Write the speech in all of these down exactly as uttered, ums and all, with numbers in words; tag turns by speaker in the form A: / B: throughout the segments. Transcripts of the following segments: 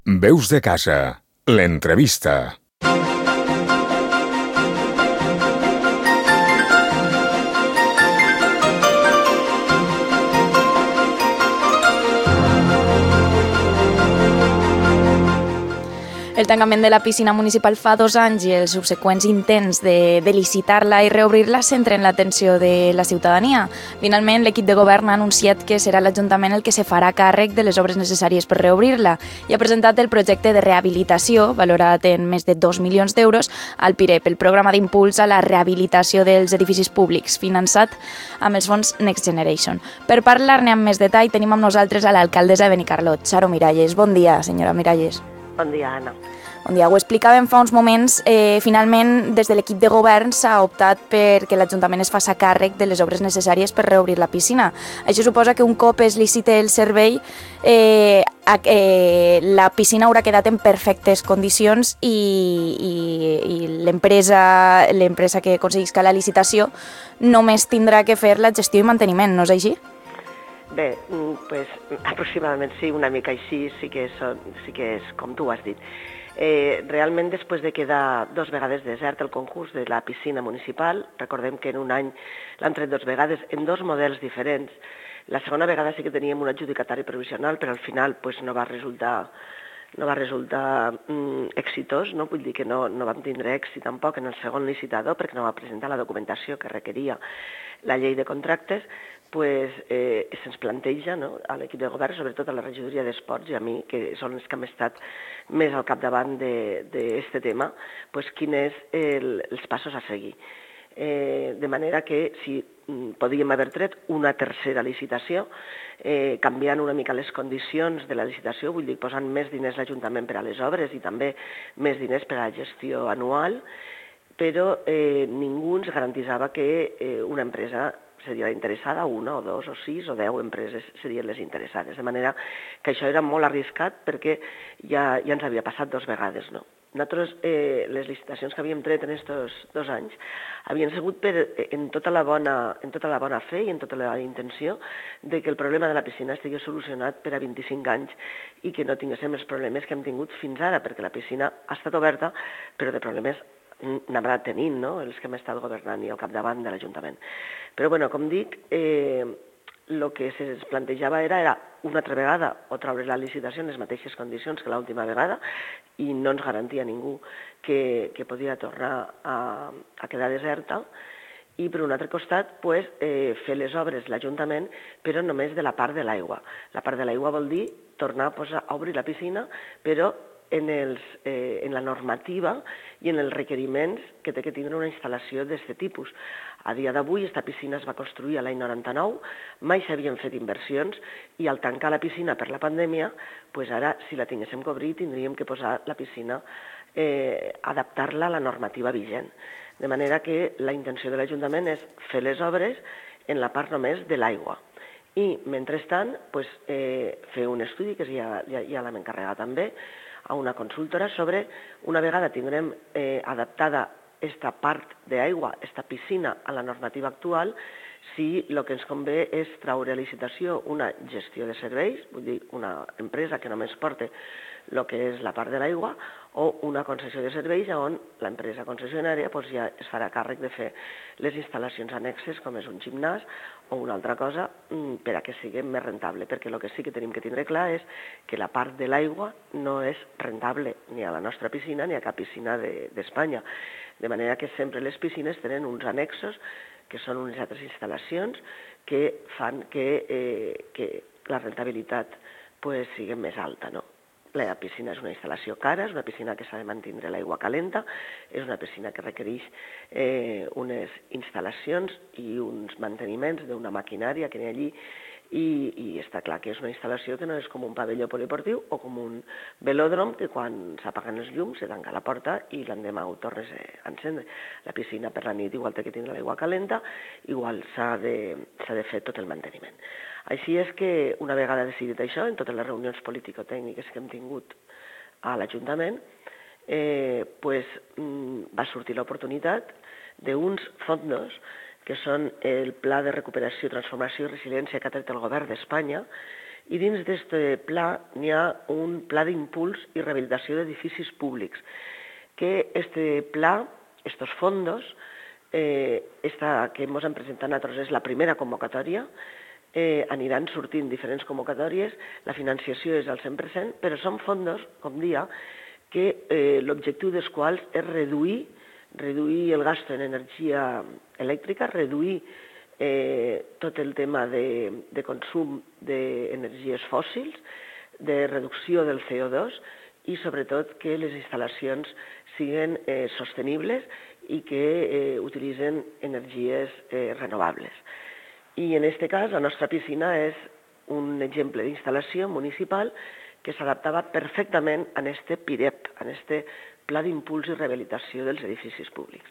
A: Veus de casa, l'entrevista.
B: El tancament de la piscina municipal fa dos anys i els subseqüents intents de, de licitar-la i reobrir-la centren l'atenció de la ciutadania. Finalment, l'equip de govern ha anunciat que serà l'Ajuntament el que se farà càrrec de les obres necessàries per reobrir-la i ha presentat el projecte de rehabilitació, valorat en més de dos milions d'euros, al PIREP, el programa d'impuls a la rehabilitació dels edificis públics, finançat amb els fons Next Generation. Per parlar-ne amb més detall, tenim amb nosaltres a l'alcaldessa de Benicarlot, Charo Miralles. Bon dia, senyora Miralles.
C: Bon dia, Anna.
B: Bon dia. Ho explicàvem fa uns moments. Eh, finalment, des de l'equip de govern s'ha optat perquè l'Ajuntament es faci càrrec de les obres necessàries per reobrir la piscina. Això suposa que un cop es licite el servei, eh, eh, la piscina haurà quedat en perfectes condicions i, i, i l'empresa l'empresa que aconseguisca la licitació només tindrà que fer la gestió i manteniment, no és així?
C: Bé, pues, aproximadament sí, una mica així, sí que és, sí que és com tu has dit. Eh, realment, després de quedar dos vegades desert el concurs de la piscina municipal, recordem que en un any l'han tret dos vegades en dos models diferents. La segona vegada sí que teníem un adjudicatari provisional, però al final pues, no va resultar, no va resultar mm, exitós, no? Vull dir que no, no vam tindre èxit tampoc en el segon licitador perquè no va presentar la documentació que requeria la llei de contractes. Pues, eh, se'ns planteja, no?, a l'equip de govern, sobretot a la regidoria d'Esports i a mi, que són els que hem estat més al capdavant d'aquest tema, pues, quins són els passos a seguir. Eh, de manera que si podíem haver tret una tercera licitació, eh, canviant una mica les condicions de la licitació, vull dir, posant més diners l'Ajuntament per a les obres i també més diners per a la gestió anual, però eh, ningú ens garantitzava que eh, una empresa seria la interessada, una o dos o sis o deu empreses serien les interessades. De manera que això era molt arriscat perquè ja, ja ens havia passat dos vegades, no? Nosaltres, eh, les licitacions que havíem tret en aquests dos anys havien sigut per, en, tota la bona, en tota la bona fe i en tota la intenció de que el problema de la piscina estigués solucionat per a vint-i-cinc anys i que no tinguéssim els problemes que hem tingut fins ara, perquè la piscina ha estat oberta, però de problemes n'hem anat tenint, no?, els que hem estat governant i al capdavant de l'Ajuntament. Però, bueno, com dic, eh, el que se'ns plantejava era, era una altra vegada o treure la licitació en les mateixes condicions que l'última vegada i no ens garantia ningú que, que podia tornar a, a quedar deserta. I, per un altre costat, pues, eh, fer les obres l'Ajuntament, però només de la part de l'aigua. La part de l'aigua vol dir tornar pues, a obrir la piscina, però en, els, eh, en la normativa i en els requeriments que té que tindre una instal·lació d'aquest tipus. A dia d'avui, aquesta piscina es va construir a l'any noranta-nou, mai s'havien fet inversions i al tancar la piscina per la pandèmia, pues ara, si la tinguéssim que obrir, tindríem que posar la piscina, eh, adaptar-la a la normativa vigent. De manera que la intenció de l'Ajuntament és fer les obres en la part només de l'aigua. I, mentrestant, pues, eh, fer un estudi, que ja, ja, ja l'hem encarregat també, a una consultora sobre, una vegada tindrem eh, adaptada aquesta part d'aigua, aquesta piscina a la normativa actual, si el que ens convé és treure a licitació una gestió de serveis, vull dir, una empresa que només porta el que és la part de l'aigua, o una concessió de serveis on l'empresa concessionària pues, ja es farà càrrec de fer les instal·lacions annexes, com és un gimnàs o una altra cosa, per a que sigui més rentable, perquè el que sí que tenim que tindre clar és que la part de l'aigua no és rentable ni a la nostra piscina ni a cap piscina d'Espanya. De manera que sempre les piscines tenen uns annexos que són unes altres instal·lacions que fan que, eh, que la rentabilitat pues, sigui més alta, no? La piscina és una instal·lació cara, és una piscina que s'ha de mantenir l'aigua calenta, és una piscina que requereix eh, unes instal·lacions i uns manteniments d'una maquinària que n'hi ha allí i, i està clar que és una instal·lació que no és com un pavelló poliportiu o com un velòdrom que quan s'apaguen els llums se tanca la porta i l'endemà ho tornes a encendre. La piscina per la nit igual té que tindre l'aigua calenta, igual s'ha de, s'ha de fer tot el manteniment. Així és que, una vegada decidit això, en totes les reunions político-tècniques que hem tingut a l'Ajuntament, eh, pues, va sortir l'oportunitat d'uns fondos que són el Pla de Recuperació, Transformació i Resiliència que ha tret el Govern d'Espanya I dins d'aquest pla n'hi ha un pla d'impuls i rehabilitació d'edificis públics, que este pla, estos fondos, eh, esta que ens hem presentat nosaltres és la primera convocatòria, eh, aniran sortint diferents convocatòries, la financiació és al cent per cent, però són fondos, com dia, que eh, l'objectiu dels quals és reduir, reduir el gasto en energia elèctrica, reduir eh, tot el tema de, de consum d'energies fòssils, de reducció del C O dos i sobretot que les instal·lacions siguin eh, sostenibles i que eh, utilitzen energies eh, renovables. I en aquest cas la nostra piscina és un exemple d'instal·lació municipal que s'adaptava perfectament a aquest P I R E P, a aquest Pla d'Impuls i Rehabilitació dels Edificis Públics.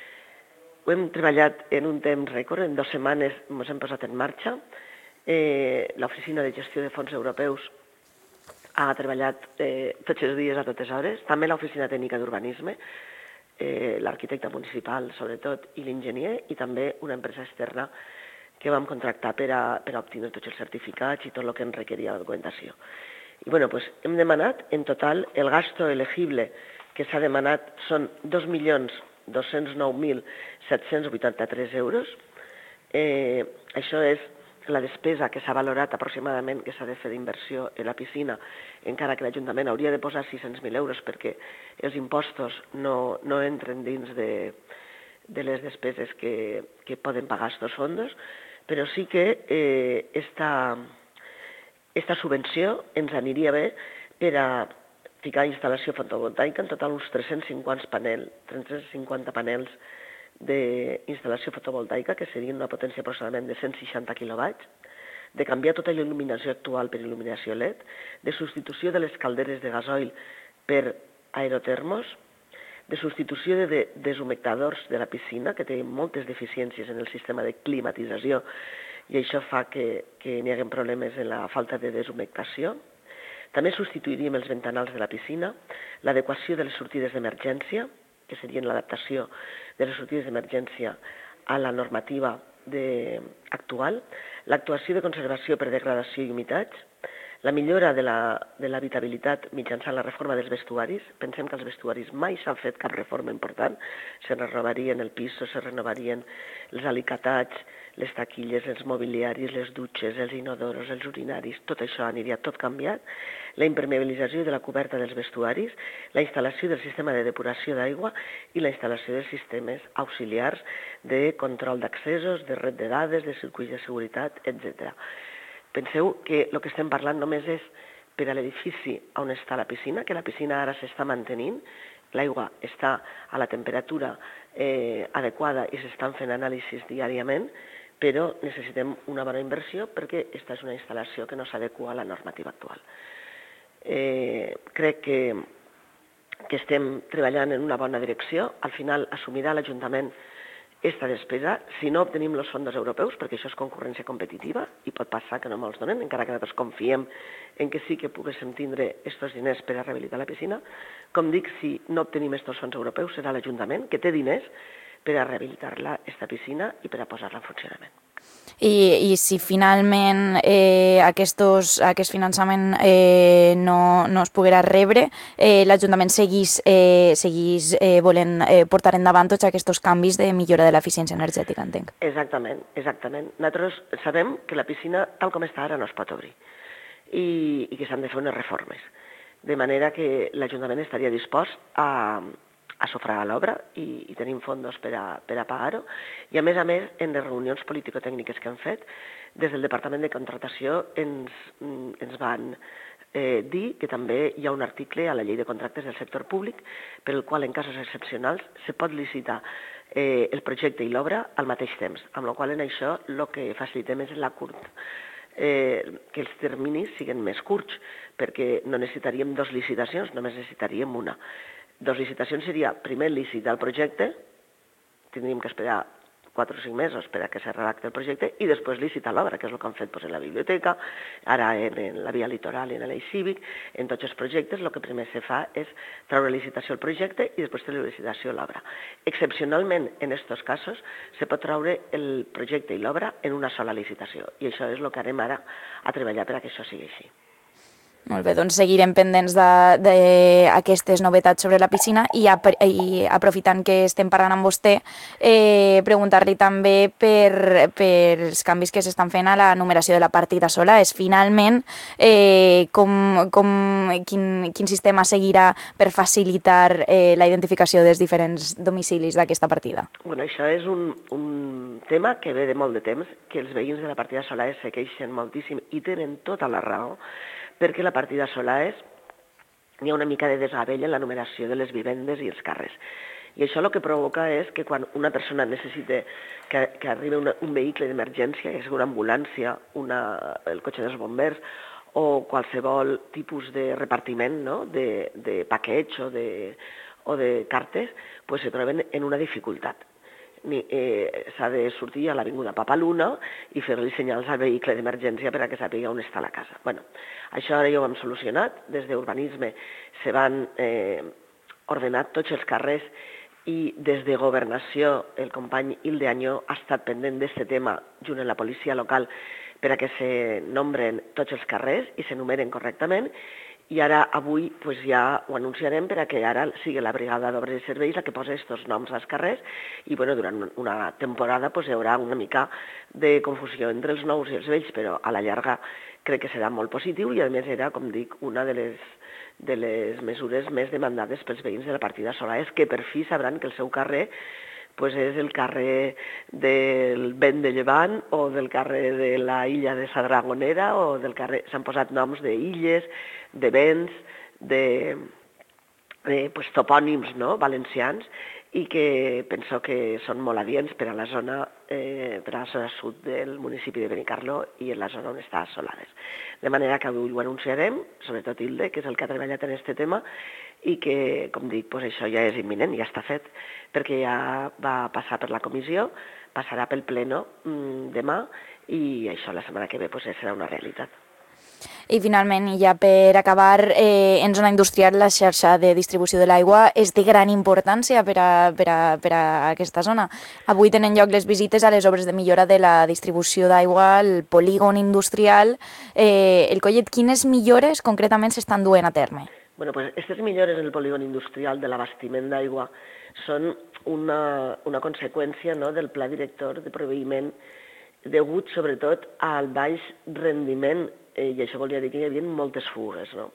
C: Ho hem treballat en un temps rècord, en dues setmanes ens hem posat en marxa. Eh, L'Oficina de Gestió de Fons Europeus ha treballat eh, tots els dies a totes hores, també l'Oficina Tècnica d'Urbanisme, eh, l'arquitecte municipal sobretot i l'enginyer, i també una empresa externa que vam contractar per a, per a obtenir tots els certificats i tot el que ens requeria la documentació. I bueno, pues, hem demanat, en total, el gasto elegible que s'ha demanat són dos milions dos-cents nou mil set-cents vuitanta-tres euros. Eh, això és la despesa que s'ha valorat aproximadament que s'ha de fer d'inversió en la piscina, encara que l'Ajuntament hauria de posar sis-cents mil euros perquè els impostos no, no entren dins de, de les despeses que, que poden pagar aquests fons, però sí que eh, esta, esta subvenció ens aniria bé per a ficar instal·lació fotovoltaica, en total uns tres-cents cinquanta panels, tres-cents cinquanta panels d'instal·lació fotovoltaica, que serien una potència aproximadament de cent seixanta quilowatts, de canviar tota la il·luminació actual per il·luminació L E D, de substitució de les calderes de gasoil per aerotermos, de substitució de deshumectadors de la piscina, que té moltes deficiències en el sistema de climatització, i això fa que, que n'hi hagi problemes en la falta de deshumectació. També substituiríem els ventanals de la piscina, l'adequació de les sortides d'emergència, que serien l'adaptació de les sortides d'emergència a la normativa de, actual, l'actuació de conservació per degradació i humitats, la millora de l'habitabilitat mitjançant la reforma dels vestuaris. Pensem que els vestuaris mai s'han fet cap reforma important, se renovarien el pis, se renovarien els alicatats, les taquilles, els mobiliaris, les dutxes, els inodoros, els urinaris, tot això aniria tot canviat, la impermeabilització de la coberta dels vestuaris, la instal·lació del sistema de depuració d'aigua i la instal·lació de sistemes auxiliars de control d'accessos, de red de dades, de circuits de seguretat, etcètera. Penseu que el que estem parlant només és per a l'edifici on està la piscina, que la piscina ara s'està mantenint, l'aigua està a la temperatura eh, adequada i s'estan fent anàlisis diàriament, però necessitem una bona inversió perquè aquesta és una instal·lació que no s'adequa a la normativa actual. Eh, crec que, que estem treballant en una bona direcció. Al final assumirà l'Ajuntament aquesta despesa si no obtenim els fons europeus, perquè això és concurrència competitiva i pot passar que no me'ls donen, encara que nosaltres confiem en que sí que poguéssim tindre aquests diners per a rehabilitar la piscina. Com dic, si no obtenim aquests fons europeus serà l'Ajuntament que té diners per a rehabilitar-la, aquesta piscina, i per a posar-la en funcionament.
B: I, i si finalment eh, aquestos, aquest finançament eh, no, no es poguera rebre, eh, l'Ajuntament seguís, eh, seguís eh, volent eh, portar endavant tots aquests canvis de millora de l'eficiència energètica, entenc.
C: Exactament, exactament. Nosaltres sabem que la piscina, tal com està ara, no es pot obrir i, i que s'han de fer unes reformes. De manera que l'Ajuntament estaria dispost a a sufragar l'obra i, i tenim fons per a, per a pagar-ho. I a més a més, en les reunions político-tècniques que hem fet, des del Departament de Contractació ens, ens van eh, dir que també hi ha un article a la llei de contractes del sector públic per el qual en casos excepcionals se pot licitar eh, el projecte i l'obra al mateix temps, amb la qual en això el que facilitem és la curt, eh, que els terminis siguin més curts, perquè no necessitaríem dues licitacions, només necessitaríem una. Dos licitacions seria, primer licitar el projecte, tindríem que esperar quatre o cinc mesos per a que se redacti el projecte i després licitar l'obra, que és el que han fet doncs, en la biblioteca, ara en, en la via litoral i en l'eix cívic. En tots els projectes el que primer se fa és treure licitació el projecte i després treure licitació l'obra. Excepcionalment, en aquests casos, se pot treure el projecte i l'obra en una sola licitació i això és el que anem ara a treballar per a que això sigui així.
B: Molt bé, doncs seguirem pendents d'aquestes novetats sobre la piscina i, ap i aprofitant que estem parlant amb vostè, eh, preguntar-li també per, per els canvis que s'estan fent a la numeració de la partida sola. És finalment eh, com, com, quin, quin sistema seguirà per facilitar eh, la identificació dels diferents domicilis d'aquesta partida?
C: Bueno, això és un, un tema que ve de molt de temps, que els veïns de la partida sola se queixen moltíssim i tenen tota la raó, perquè la partida Solaes hi ha una mica de desgavell en la numeració de les vivendes i els carrers. I això el que provoca és que quan una persona necessita que, que arribi una, un vehicle d'emergència, ja sigui una ambulància, una, el cotxe dels bombers o qualsevol tipus de repartiment, no? de, de paquets o de, o de cartes, pues se troben en una dificultat. Eh, s'ha de sortir a l'avinguda Papaluna i fer-li senyals al vehicle d'emergència per a que sàpiga on està la casa. Bueno, això ara ja ho hem solucionat. Des d'urbanisme se van eh, ordenar tots els carrers i des de governació el company Hilde Añó ha estat pendent d'aquest tema junt amb la policia local per a que se nombren tots els carrers i s'enumeren correctament. I ara, avui, pues, ja ho anunciarem per a que ara sigui la brigada d'obres i serveis la que posa aquests noms als carrers i bueno, durant una temporada pues, hi haurà una mica de confusió entre els nous i els vells, però a la llarga crec que serà molt positiu i a més era, com dic, una de les, de les mesures més demandades pels veïns de la partida Solaes, que per fi sabran que el seu carrer pues és el carrer del Vent de Llevant o del carrer de la illa de sa Dragonera o del carrer... S'han posat noms d'illes, de vents, de, de pues, topònims no? valencians i que penso que són molt adients per a la zona, eh, per a la zona sud del municipi de Benicarló i en la zona on està Solades. De manera que avui ho anunciarem, sobretot Hilde, que és el que ha treballat en aquest tema, i que, com dic, pues això ja és imminent, ja està fet, perquè ja va passar per la comissió, passarà pel pleno mmm, demà, i això la setmana que ve pues, ja serà una realitat.
B: I finalment, i ja per acabar, eh, en zona industrial la xarxa de distribució de l'aigua és de gran importància per a, per a, per a aquesta zona. Avui tenen lloc les visites a les obres de millora de la distribució d'aigua al polígon industrial. Eh, el Collet, quines millores concretament s'estan duent a terme?
C: Bueno, pues aquestes millores en el polígon industrial de l'abastiment d'aigua són una, una conseqüència no, del pla director de proveïment degut sobretot al baix rendiment, eh, i això volia dir que hi havia moltes fugues. No?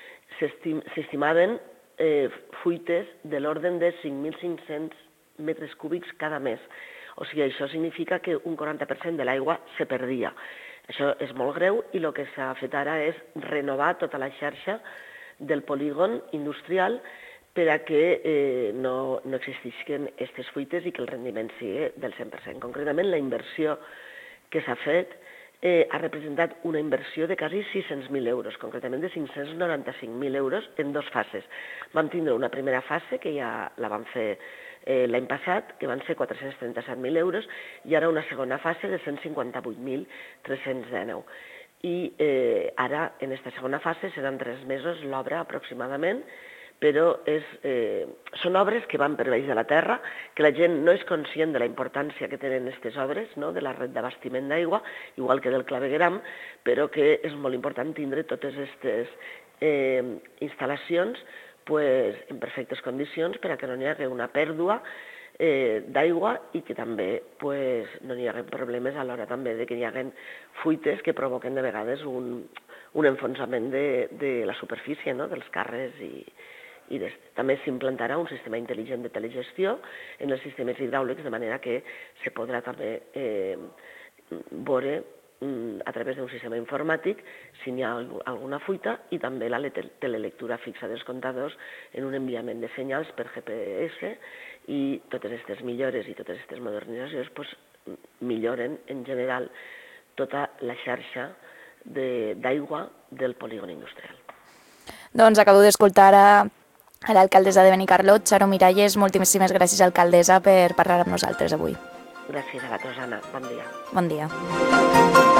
C: S'estimaven eh, fuites de l'ordre de cinc mil cinc-cents metres cúbics cada mes. O sigui, això significa que un quaranta per cent de l'aigua se perdia. Això és molt greu i el que s'ha fet ara és renovar tota la xarxa del polígon industrial per a que eh, no, no existisquen aquestes fuites i que el rendiment sigui del cent per cent. Concretament, la inversió que s'ha fet eh, ha representat una inversió de quasi sis-cents mil euros, concretament de cinc-cents noranta-cinc mil euros en dos fases. Vam tindre una primera fase, que ja la vam fer eh, l'any passat, que van ser quatre-cents trenta-set mil euros, i ara una segona fase de cent cinquanta-vuit mil tres-cents dinou. I eh, ara, en aquesta segona fase, seran tres mesos l'obra aproximadament, però és, eh, són obres que van per baix de la terra, que la gent no és conscient de la importància que tenen aquestes obres, no? de la red d'abastiment d'aigua, igual que del clavegueram, però que és molt important tindre totes aquestes eh, instal·lacions pues, en perfectes condicions per a que no hi hagi una pèrdua eh, d'aigua i que també pues, no hi hagi problemes a l'hora també de que hi hagi fuites que provoquen de vegades un, un enfonsament de, de la superfície no? dels carrers i, i des... també s'implantarà un sistema intel·ligent de telegestió en els sistemes hidràulics, de manera que se podrà també eh, veure a través d'un sistema informàtic si hi ha alguna fuita i també la telelectura fixa dels comptadors en un enviament de senyals per G P S i totes aquestes millores i totes aquestes modernitzacions pues, milloren en general tota la xarxa d'aigua de, del polígon industrial.
B: Doncs acabo d'escoltar a l'alcaldessa de Benicarló, Charo Miralles. Moltíssimes gràcies, alcaldessa, per parlar amb nosaltres avui.
C: Gràcies a vosaltres, Anna. Bon dia.
B: Bon dia.